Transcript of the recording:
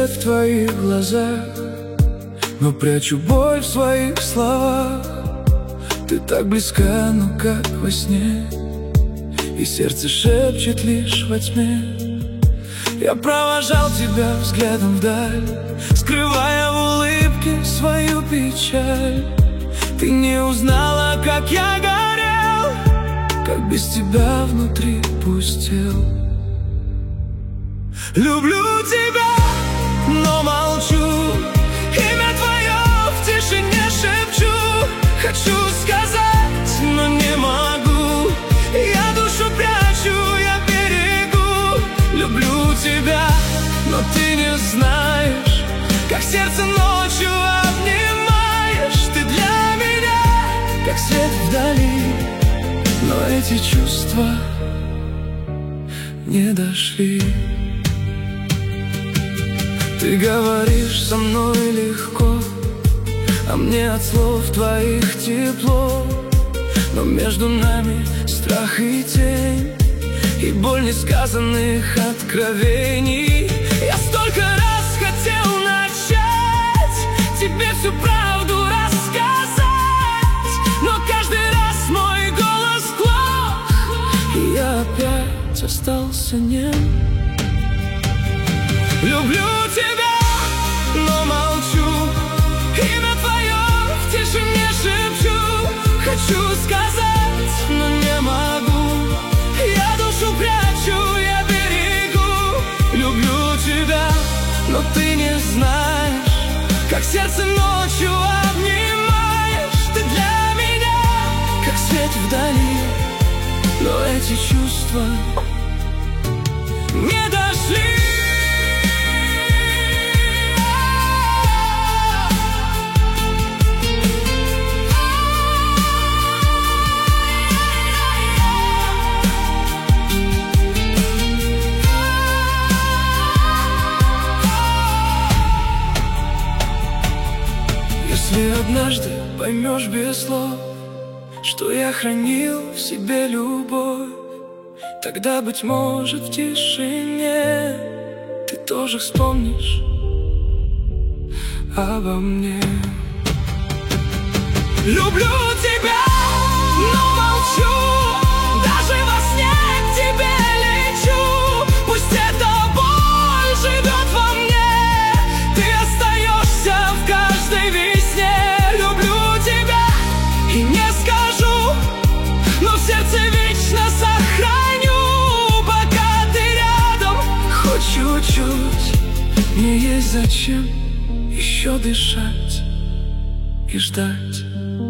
свет в твоих глазах, но прячу боль в своих словах. Ты так близка, но как во сне, и сердце шепчет лишь во тьме. Я провожал тебя взглядом вдаль, скрывая в улыбке свою печаль. Ты не узнала, как я горел, как без тебя внутри пустел. Люблю тебя, но молчу, имя твое в тишине шепчу. Хочу сказать, но не могу, я душу прячу, я берегу. Люблю тебя, но ты не знаешь, как сердце ночью обнимаешь. Ты для меня, как свет вдали, но эти чувства не дошли. Ты говоришь со мной легко, а мне от слов твоих тепло. Но между нами страх и тень, и боль несказанных откровений. Я столько раз хотел начать тебе всю правду рассказать, но каждый раз мой голос глох, и я опять остался нем. Люблю тебя, но молчу, имя твое в тишине шепчу. Хочу сказать, но не могу, я душу прячу, я берегу. Люблю тебя, но ты не знаешь, как сердце ночью обнимаешь. Ты для меня, как свет вдали, но эти чувства не дошли. Если однажды поймешь без слов, что я хранил в себе любовь, тогда, быть может, в тишине ты тоже вспомнишь обо мне. Люблю тебя, но молчу, даже во сне к тебе лечу. Пусть эта боль живет во мне, ты остаешься в каждой весне. Люблю тебя и не скажу, но в сердце вечно сохраню. Пока ты рядом, хоть чуть-чуть, мне есть зачем еще дышать и ждать.